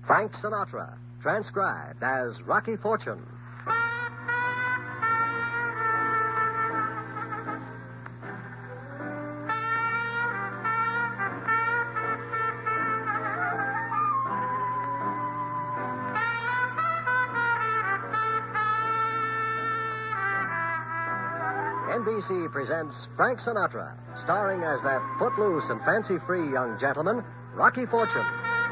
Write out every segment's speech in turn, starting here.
Frank Sinatra, transcribed as Rocky Fortune. NBC presents Frank Sinatra, starring as that footloose and fancy-free young gentleman, Rocky Fortune.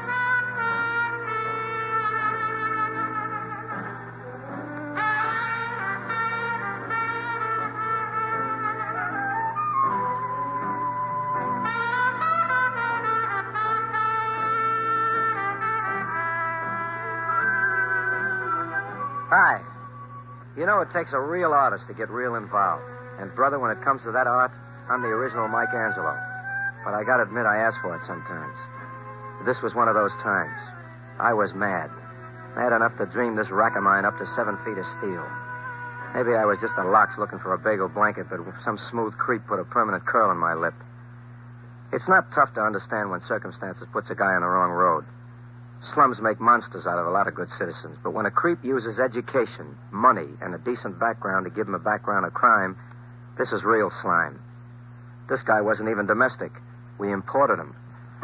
Hi. You know, it takes a real artist to get real involved. And, brother, when it comes to that art, I'm the original Mike Angelo. But I gotta admit, I ask for it sometimes. This was one of those times. I was mad. Mad enough to dream this rack of mine up to 7 feet of steel. Maybe I was just a lox looking for a bagel blanket, but some smooth creep put a permanent curl in my lip. It's not tough to understand when circumstances puts a guy on the wrong road. Slums make monsters out of a lot of good citizens, but when a creep uses education, money, and a decent background to give him a background of crime, this is real slime. This guy wasn't even domestic. We imported him.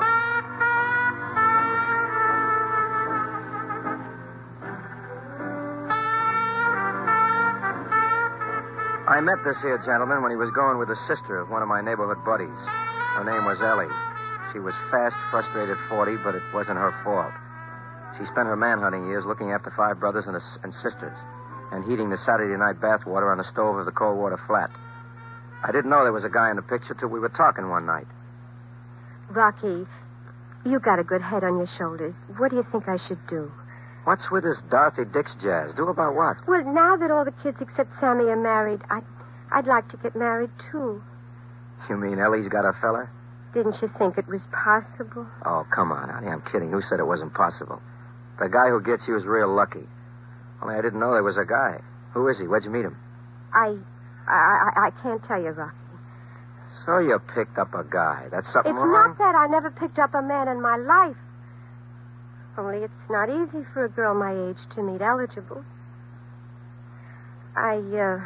I met this here gentleman when he was going with the sister of one of my neighborhood buddies. Her name was Ellie. She was fast, frustrated 40, but it wasn't her fault. She spent her manhunting years looking after 5 brothers and sisters and heating the Saturday night bathwater on the stove of the cold water flat. I didn't know there was a guy in the picture till we were talking one night. Rocky, you got a good head on your shoulders. What do you think I should do? What's with this Dorothy Dix jazz? Do about what? Well, now that all the kids except Sammy are married, I'd like to get married, too. You mean Ellie's got a fella? Didn't you think it was possible? Oh, come on, honey. I'm kidding. Who said it wasn't possible? The guy who gets you is real lucky. Only I didn't know there was a guy. Who is he? Where'd you meet him? I can't tell you, Rocky. So you picked up a guy. That's something It's wrong? not that I never picked up a man in my life. Only it's not easy for a girl my age to meet eligibles. I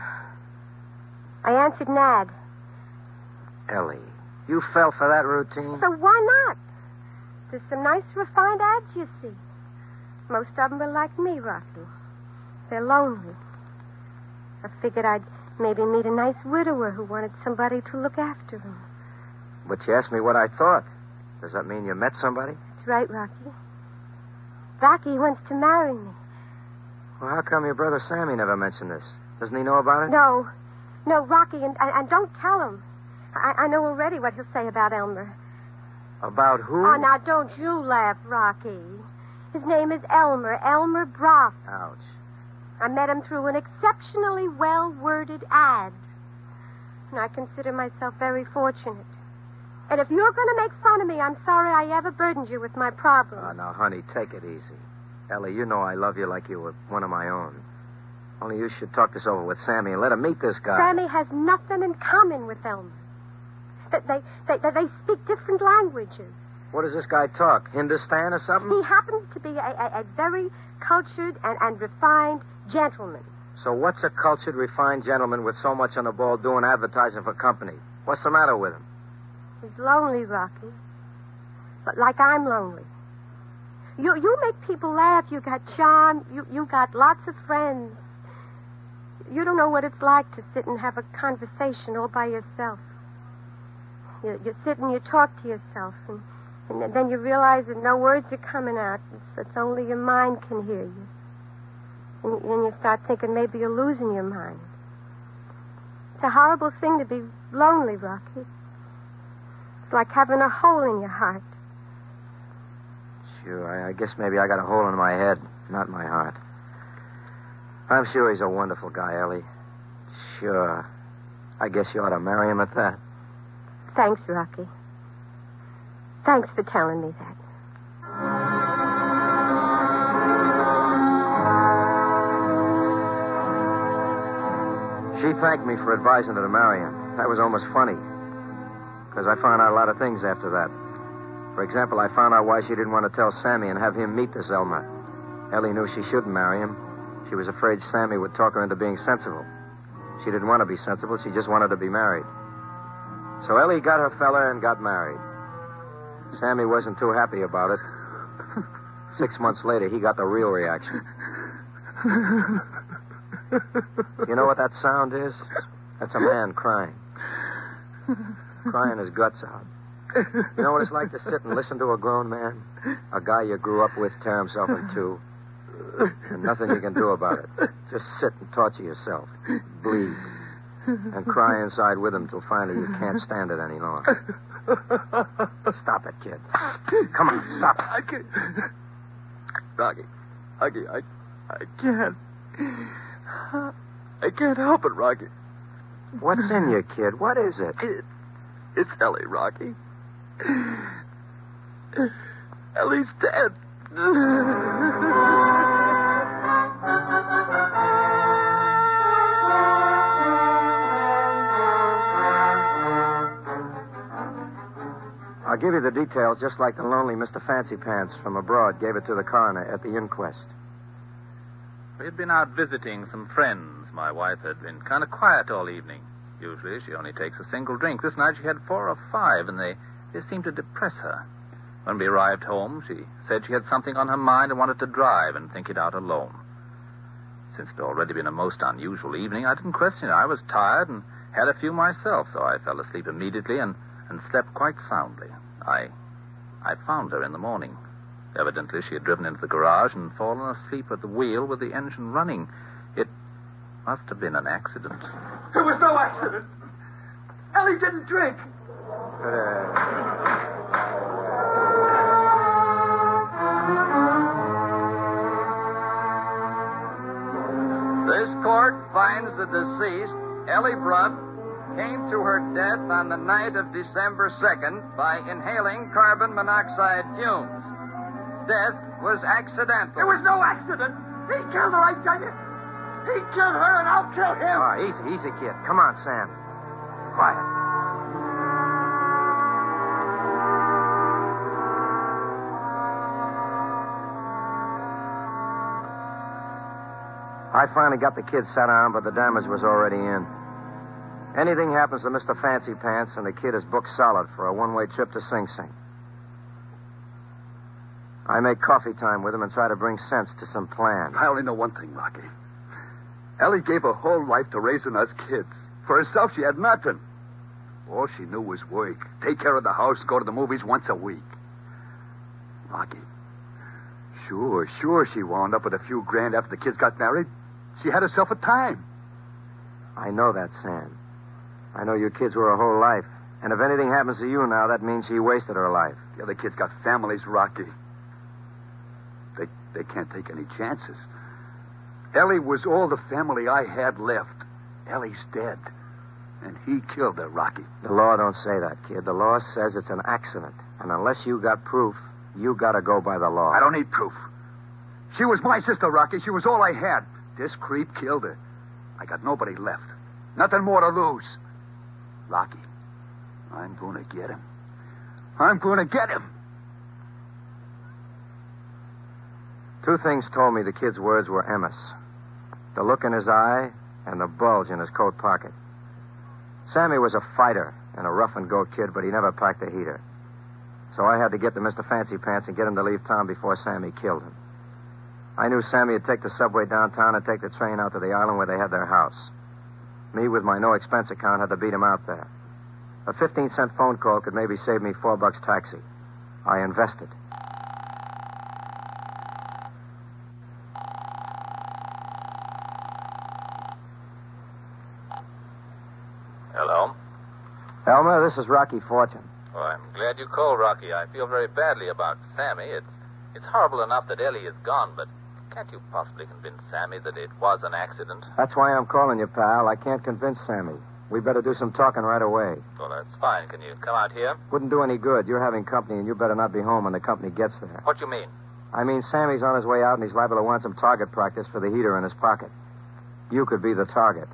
answered Nad. Ellie, you fell for that routine? So why not? There's some nice refined ads, you see. Most of them are like me, Rocky. They're lonely. I figured I'd maybe meet a nice widower who wanted somebody to look after him. But you asked me what I thought. Does that mean you met somebody? That's right, Rocky. Rocky wants to marry me. Well, how come your brother Sammy never mentioned this? Doesn't he know about it? No, Rocky, and don't tell him. I know already what he'll say about Elmer. About who? Oh, now don't you laugh, Rocky. His name is Elmer Broth. Ouch. I met him through an exceptionally well-worded ad. And I consider myself very fortunate. And if you're going to make fun of me, I'm sorry I ever burdened you with my problems. Oh, now, honey, take it easy. Ellie, you know I love you like you were one of my own. Only you should talk this over with Sammy and let him meet this guy. Sammy has nothing in common with Elmer. They speak different languages. What does this guy talk? Hindustan or something? He happens to be a very cultured and refined gentleman. So what's a cultured, refined gentleman with so much on the ball doing advertising for company? What's the matter with him? He's lonely, Rocky. But like I'm lonely. You make people laugh. You got charm. You got lots of friends. You don't know what it's like to sit and have a conversation all by yourself. You sit and you talk to yourself, and then you realize that no words are coming out. It's only your mind can hear you. And you start thinking maybe you're losing your mind. It's a horrible thing to be lonely, Rocky. It's like having a hole in your heart. Sure, I guess maybe I got a hole in my head, not my heart. I'm sure he's a wonderful guy, Ellie. Sure. I guess you ought to marry him at that. Thanks, Rocky. Thanks for telling me that. She thanked me for advising her to marry him. That was almost funny, because I found out a lot of things after that. For example, I found out why she didn't want to tell Sammy and have him meet this Elmer. Ellie knew she shouldn't marry him. She was afraid Sammy would talk her into being sensible. She didn't want to be sensible. She just wanted to be married. So Ellie got her fella and got married. Sammy wasn't too happy about it. 6 months later, he got the real reaction. You know what that sound is? That's a man crying. Crying his guts out. You know what it's like to sit and listen to a grown man? A guy you grew up with tear himself in two. And nothing you can do about it. Just sit and torture yourself. Bleed. And cry inside with him till finally you can't stand it any longer. Stop it, kid. Come on, stop it. I can't. Rocky, I can't. I can't help it, Rocky. What's in you, kid? What is it? It's Ellie, Rocky. Ellie's dead. I'll give you the details just like the lonely Mr. Fancy Pants from abroad gave it to the coroner at the inquest. We had been out visiting some friends. My wife had been kind of quiet all evening. Usually she only takes a single drink. This night she had 4 or 5, and they seemed to depress her. When we arrived home, she said she had something on her mind and wanted to drive and think it out alone. Since it had already been a most unusual evening, I didn't question her. I was tired and had a few myself, so I fell asleep immediately and slept quite soundly. I found her in the morning. Evidently, she had driven into the garage and fallen asleep at the wheel with the engine running. It must have been an accident. There was no accident. Ellie didn't drink. This court finds the deceased, Ellie Brunt, came to her death on the night of December 2nd by inhaling carbon monoxide fumes. Death was accidental. There was no accident. He killed her, I tell you. He killed her, and I'll kill him. Oh, easy, kid. Come on, Sam. Quiet. I finally got the kid sat down, but the damage was already in. Anything happens to Mr. Fancy Pants, and the kid is booked solid for a one-way trip to Sing Sing. I make coffee time with him and try to bring sense to some plan. I only know one thing, Rocky. Ellie gave her whole life to raising us kids. For herself, she had nothing. All she knew was work. Take care of the house, go to the movies once a week. Rocky, sure, she wound up with a few grand after the kids got married. She had herself a time. I know that, Sam. I know your kids were her whole life. And if anything happens to you now, that means she wasted her life. The other kids got families, Rocky. They can't take any chances. Ellie was all the family I had left. Ellie's dead. And he killed her, Rocky. The law don't say that, kid. The law says it's an accident. And unless you got proof, you gotta go by the law. I don't need proof. She was my sister, Rocky. She was all I had. This creep killed her. I got nobody left. Nothing more to lose. Rocky, I'm going to get him. I'm going to get him. 2 things told me the kid's words were Emmis. The look in his eye and the bulge in his coat pocket. Sammy was a fighter and a rough-and-go kid, but he never packed a heater. So I had to get to Mr. Fancy Pants and get him to leave town before Sammy killed him. I knew Sammy would take the subway downtown and take the train out to the island where they had their house. Me, with my no-expense account, had to beat him out there. A 15-cent phone call could maybe save me $4 taxi. I invested. Hello? Elmer, this is Rocky Fortune. Oh, I'm glad you called, Rocky. I feel very badly about Sammy. It's horrible enough that Ellie is gone, but can't you possibly convince Sammy that it was an accident? That's why I'm calling you, pal. I can't convince Sammy. We better do some talking right away. Well, that's fine. Can you come out here? Wouldn't do any good. You're having company, and you better not be home when the company gets there. What do you mean? I mean, Sammy's on his way out, and he's liable to want some target practice for the heater in his pocket. You could be the target.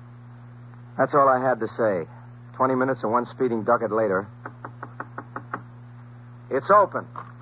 That's all I had to say. 20 minutes and 1 speeding ducat later. It's open.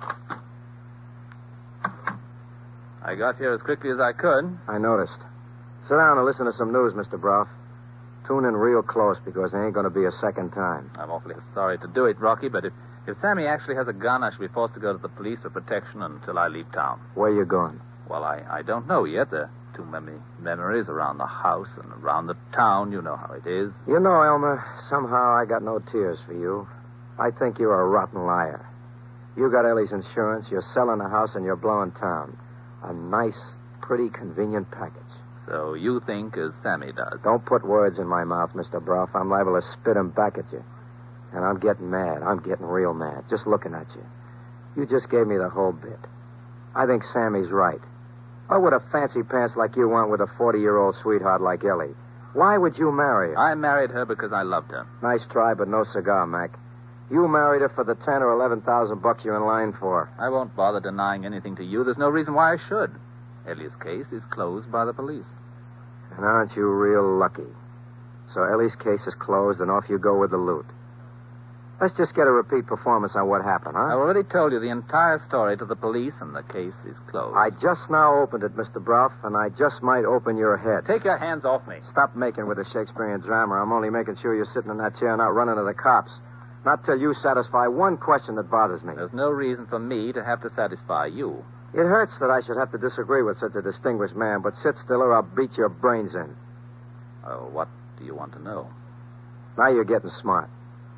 I got here as quickly as I could. I noticed. Sit down and listen to some news, Mr. Brough. Tune in real close because there ain't going to be a second time. I'm awfully sorry to do it, Rocky, but if Sammy actually has a gun, I shall be forced to go to the police for protection until I leave town. Where you going? Well, I don't know yet. There are too many memories around the house and around the town. You know how it is. You know, Elmer, somehow I got no tears for you. I think you're a rotten liar. You got Ellie's insurance, you're selling the house, and you're blowing town. A nice, pretty, convenient package. So you think as Sammy does. Don't put words in my mouth, Mr. Brough. I'm liable to spit 'em back at you. And I'm getting mad. I'm getting real mad, just looking at you. You just gave me the whole bit. I think Sammy's right. What would a fancy pants like you want with a 40-year-old sweetheart like Ellie? Why would you marry her? I married her because I loved her. Nice try, but no cigar, Mac. You married her for the 10 or 11,000 bucks you're in line for. I won't bother denying anything to you. There's no reason why I should. Ellie's case is closed by the police. And aren't you real lucky? So Ellie's case is closed, and off you go with the loot. Let's just get a repeat performance on what happened, huh? I already told you the entire story to the police, and the case is closed. I just now opened it, Mr. Brough, and I just might open your head. Take your hands off me. Stop making with the Shakespearean drama. I'm only making sure you're sitting in that chair, not running to the cops. Not till you satisfy one question that bothers me. There's no reason for me to have to satisfy you. It hurts that I should have to disagree with such a distinguished man, but sit still or I'll beat your brains in. Oh, what do you want to know? Now you're getting smart.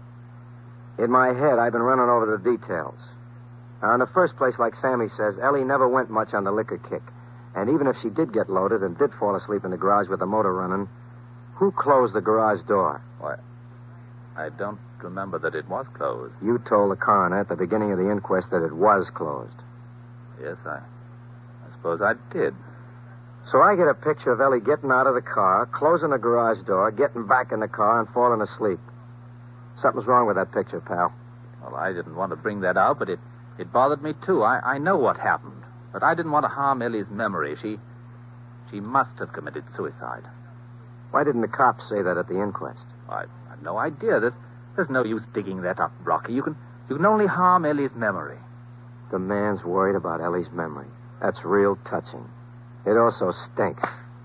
In my head, I've been running over the details. Now, in the first place, like Sammy says, Ellie never went much on the liquor kick. And even if she did get loaded and did fall asleep in the garage with the motor running, who closed the garage door? Why, I don't remember that it was closed. You told the coroner at the beginning of the inquest that it was closed. Yes, I suppose I did. So I get a picture of Ellie getting out of the car, closing the garage door, getting back in the car, and falling asleep. Something's wrong with that picture, pal. Well, I didn't want to bring that out, but it bothered me, too. I know what happened. But I didn't want to harm Ellie's memory. She must have committed suicide. Why didn't the cops say that at the inquest? I've no idea. There's no use digging that up, Rocky. You can only harm Ellie's memory. The man's worried about Ellie's memory. That's real touching. It also stinks.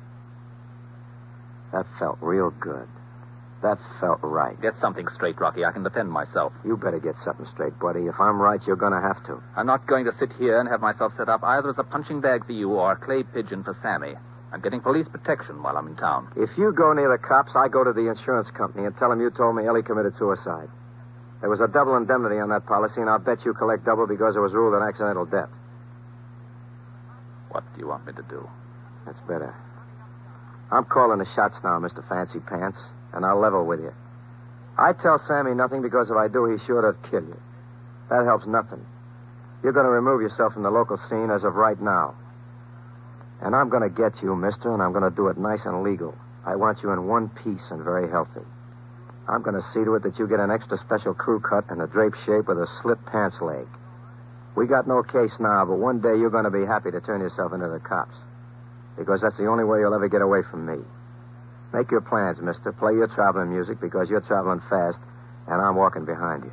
That felt real good. That felt right. Get something straight, Rocky. I can defend myself. You better get something straight, buddy. If I'm right, you're going to have to. I'm not going to sit here and have myself set up either as a punching bag for you or a clay pigeon for Sammy. I'm getting police protection while I'm in town. If you go near the cops, I go to the insurance company and tell them you told me Ellie committed suicide. There was a double indemnity on that policy, and I'll bet you collect double because it was ruled an accidental death. What do you want me to do? That's better. I'm calling the shots now, Mr. Fancy Pants, and I'll level with you. I tell Sammy nothing because if I do, he's sure to kill you. That helps nothing. You're going to remove yourself from the local scene as of right now. And I'm going to get you, mister, and I'm going to do it nice and legal. I want you in one piece and very healthy. I'm going to see to it that you get an extra special crew cut in a drape shape with a slit pants leg. We got no case now, but one day you're going to be happy to turn yourself into the cops. Because that's the only way you'll ever get away from me. Make your plans, mister. Play your traveling music because you're traveling fast, and I'm walking behind you.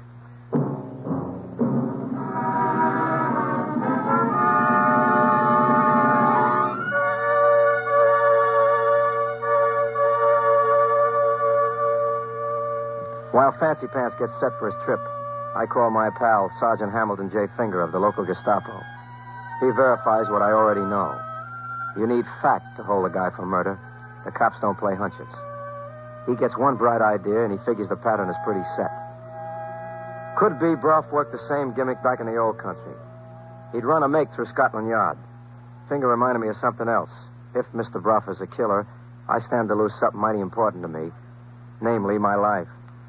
While Fancy Pants gets set for his trip, I call my pal, Sergeant Hamilton J. Finger of the local Gestapo. He verifies what I already know. You need fact to hold a guy for murder. The cops don't play hunches. He gets one bright idea, and he figures the pattern is pretty set. Could be Brough worked the same gimmick back in the old country. He'd run a make through Scotland Yard. Finger reminded me of something else. If Mr. Brough is a killer, I stand to lose something mighty important to me, namely my life.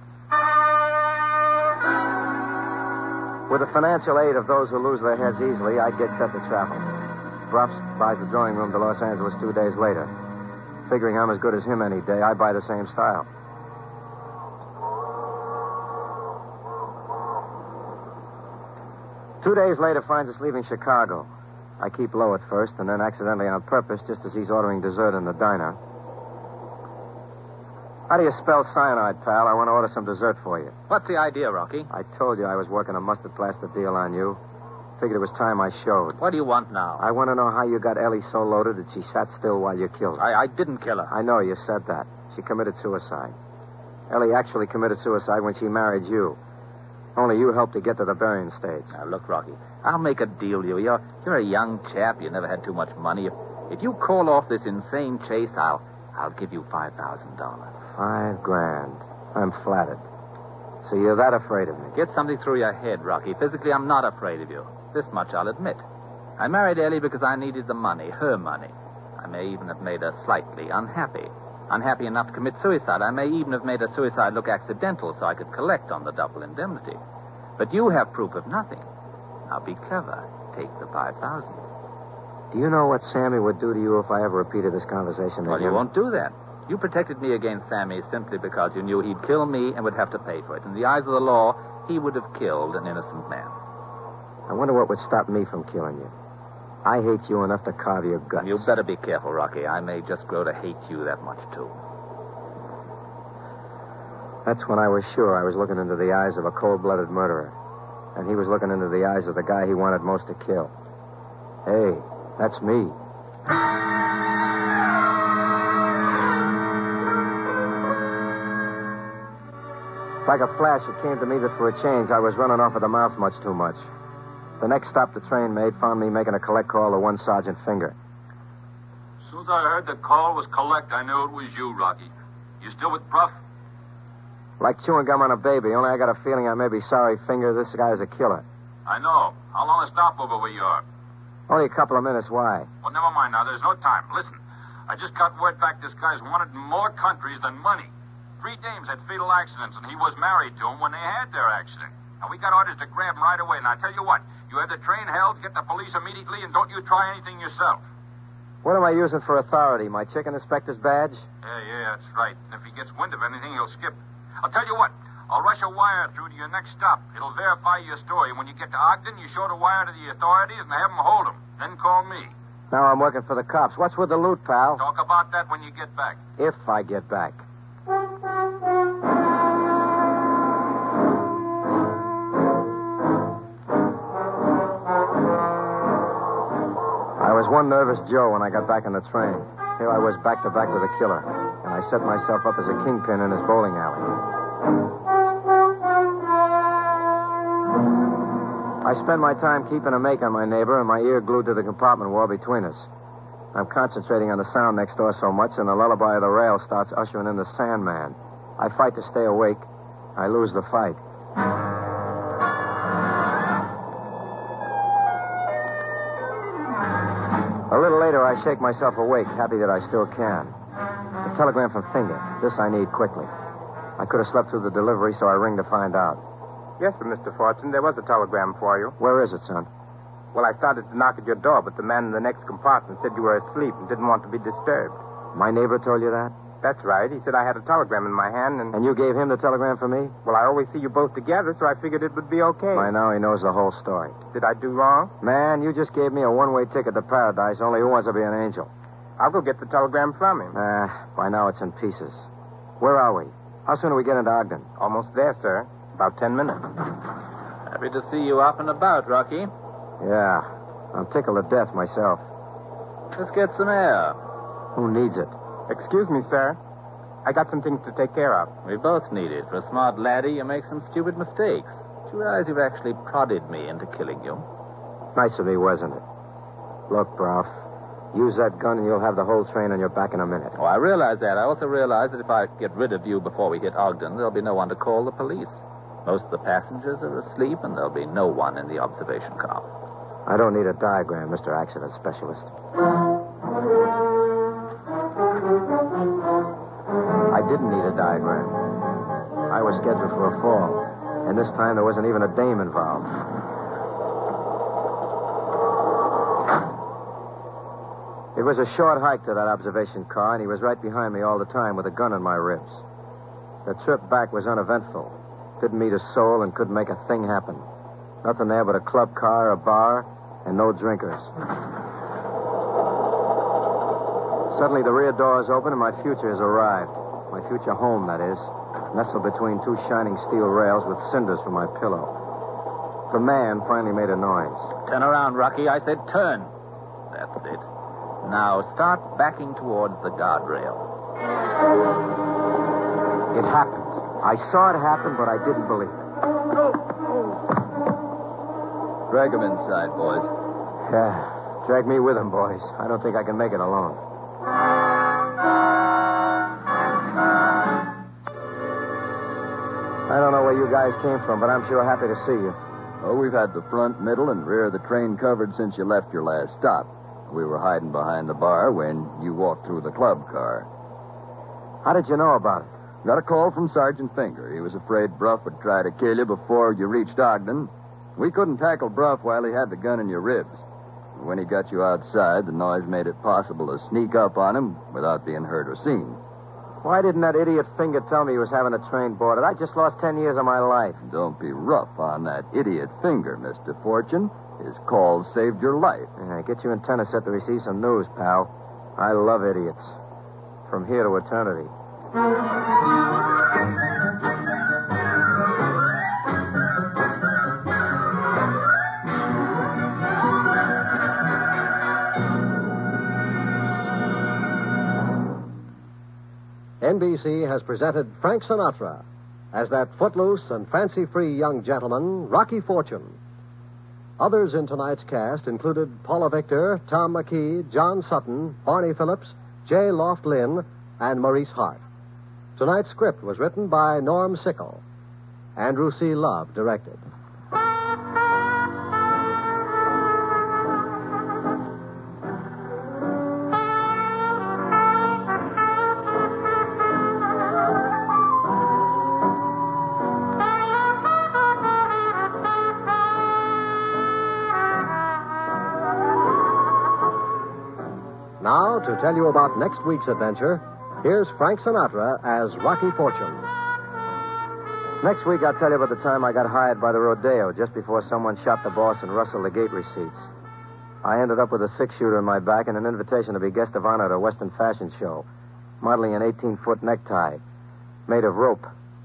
With the financial aid of those who lose their heads easily, I'd get set to travel. Brough buys the drawing room to Los Angeles 2 days later. Figuring I'm as good as him any day, I buy the same style. Two days later finds us leaving Chicago. I keep low at first, and then accidentally on purpose, just as he's ordering dessert in the diner. How do you spell cyanide, pal? I want to order some dessert for you. What's the idea, Rocky? I told you I was working a mustard plaster deal on you. Figured it was time I showed. What do you want now? I want to know how you got Ellie so loaded that she sat still while you killed her. I didn't kill her. I know, you said that. She committed suicide. Ellie actually committed suicide when she married you. Only you helped to get to the burying stage. Now, look, Rocky, I'll make a deal with you. You're a young chap. You never had too much money. If you call off this insane chase, I'll give you $5,000. $5,000. I'm flattered. So you're that afraid of me? Get something through your head, Rocky. Physically, I'm not afraid of you. This much I'll admit. I married Ellie because I needed the money, her money. I may even have made her slightly unhappy. Unhappy enough to commit suicide. I may even have made her suicide look accidental so I could collect on the double indemnity. But you have proof of nothing. Now be clever. Take the $5,000. Do you know what Sammy would do to you if I ever repeated this conversation to Well, him? you won't do that. You protected me against Sammy simply because you knew he'd kill me and would have to pay for it. In the eyes of the law, he would have killed an innocent man. I wonder what would stop me from killing you. I hate you enough to carve your guts. You better be careful, Rocky. I may just grow to hate you that much, too. That's when I was sure I was looking into the eyes of a cold-blooded murderer. And he was looking into the eyes of the guy he wanted most to kill. Hey, that's me. Like a flash, it came to me that for a change, I was running off at the mouth much too much. The next stop the train made found me making a collect call to one Sergeant Finger. As soon as I heard the call was collect, I knew it was you, Rocky. You still with Bruff? Like chewing gum on a baby, only I got a feeling I may be sorry, Finger, this guy's a killer. I know. How long a stopover were you on? Only a couple of minutes, why? Well, never mind now. There's no time. Listen, I just got word back this guy's wanted in more countries than money. 3 dames had fatal accidents, and he was married to them when they had their accident. And we got orders to grab him right away. And I tell you what, you have the train held, get the police immediately, and don't you try anything yourself. What am I using for authority? My chicken inspector's badge? Yeah, that's right. And if he gets wind of anything, he'll skip. I'll tell you what, I'll rush a wire through to your next stop. It'll verify your story. When you get to Ogden, you show the wire to the authorities and have them hold him. Then call me. Now I'm working for the cops. What's with the loot, pal? Talk about that when you get back. If I get back. I was one nervous Joe when I got back on the train. Here I was back to back with a killer, and I set myself up as a kingpin in his bowling alley. I spend my time keeping a make on my neighbor and my ear glued to the compartment wall between us. I'm concentrating on the sound next door so much, and the lullaby of the rail starts ushering in the Sandman. I fight to stay awake. I lose the fight. A little later, I shake myself awake, happy that I still can. A telegram from Finger. This I need quickly. I could have slept through the delivery, so I ring to find out. Yes, sir, Mr. Fortune. There was a telegram for you. Where is it, son? Well, I started to knock at your door, but the man in the next compartment said you were asleep and didn't want to be disturbed. My neighbor told you that? That's right. He said I had a telegram in my hand, and... And you gave him the telegram for me? Well, I always see you both together, so I figured it would be okay. By now he knows the whole story. Did I do wrong? Man, you just gave me a one-way ticket to paradise, only who wants to be an angel? I'll go get the telegram from him. By now it's in pieces. Where are we? How soon do we get into Ogden? Almost there, sir. About 10 minutes. Happy to see you up and about, Rocky. Yeah. I'm tickled to death myself. Let's get some air. Who needs it? Excuse me, sir. I got some things to take care of. We both need it. For a smart laddie, you make some stupid mistakes. Do you realize you've actually prodded me into killing you? Nice of me, wasn't it? Look, Broff, use that gun and you'll have the whole train on your back in a minute. Oh, I realize that. I also realize that if I get rid of you before we hit Ogden, there'll be no one to call the police. Most of the passengers are asleep, and there'll be no one in the observation car. I don't need a diagram, Mr. Accident Specialist. I didn't need a diagram. I was scheduled for a fall, and this time there wasn't even a dame involved. It was a short hike to that observation car, and he was right behind me all the time with a gun in my ribs. The trip back was uneventful. Didn't meet a soul and couldn't make a thing happen. Nothing there but a club car, a bar, and no drinkers. Suddenly the rear doors open and my future has arrived. My future home, that is. Nestled between two shining steel rails with cinders for my pillow. The man finally made a noise. Turn around, Rocky. I said turn. That's it. Now start backing towards the guardrail. It happened. I saw it happen, but I didn't believe it. Drag him inside, boys. Yeah, drag me with him, boys. I don't think I can make it alone. I don't know where you guys came from, but I'm sure happy to see you. Oh, we've had the front, middle, and rear of the train covered since you left your last stop. We were hiding behind the bar when you walked through the club car. How did you know about it? Got a call from Sergeant Finger. He was afraid Bruff would try to kill you before you reached Ogden. We couldn't tackle Bruff while he had the gun in your ribs. When he got you outside, the noise made it possible to sneak up on him without being heard or seen. Why didn't that idiot Finger tell me he was having a train boarded? I just lost 10 years of my life. Don't be rough on that idiot Finger, Mr. Fortune. His call saved your life. Yeah, get you in Tennessee to receive some news, pal. I love idiots. From here to eternity. NBC has presented Frank Sinatra as that footloose and fancy-free young gentleman, Rocky Fortune. Others in tonight's cast included Paula Victor, Tom McKee, John Sutton, Barney Phillips, J. Loft Lynn, and Maurice Hart. Tonight's script was written by Norm Sickle. Andrew C. Love directed. Now, to tell you about next week's adventure, here's Frank Sinatra as Rocky Fortune. Next week, I'll tell you about the time I got hired by the rodeo just before someone shot the boss and rustled the gate receipts. I ended up with a six-shooter in my back and an invitation to be guest of honor at a Western fashion show, modeling an 18-foot necktie made of rope.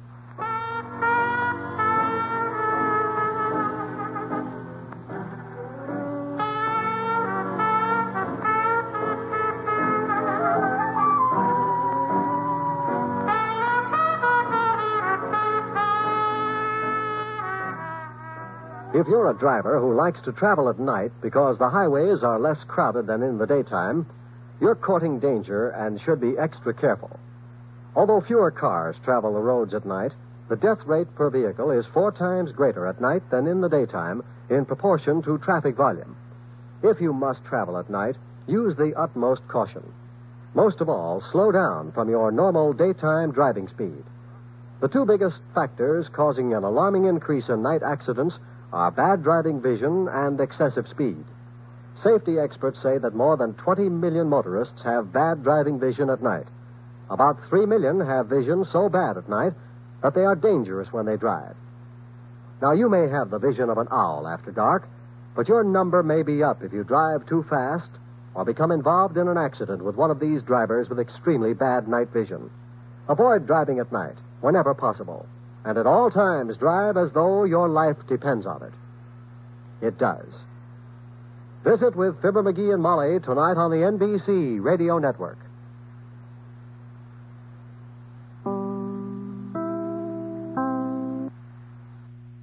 If you're a driver who likes to travel at night because the highways are less crowded than in the daytime, you're courting danger and should be extra careful. Although fewer cars travel the roads at night, the death rate per vehicle is 4 times greater at night than in the daytime in proportion to traffic volume. If you must travel at night, use the utmost caution. Most of all, slow down from your normal daytime driving speed. The two biggest factors causing an alarming increase in night accidents are bad driving vision and excessive speed. Safety experts say that more than 20 million motorists have bad driving vision at night. About 3 million have vision so bad at night that they are dangerous when they drive. Now, you may have the vision of an owl after dark, but your number may be up if you drive too fast or become involved in an accident with one of these drivers with extremely bad night vision. Avoid driving at night whenever possible. And at all times, drive as though your life depends on it. It does. Visit with Fibber McGee and Molly tonight on the NBC Radio Network.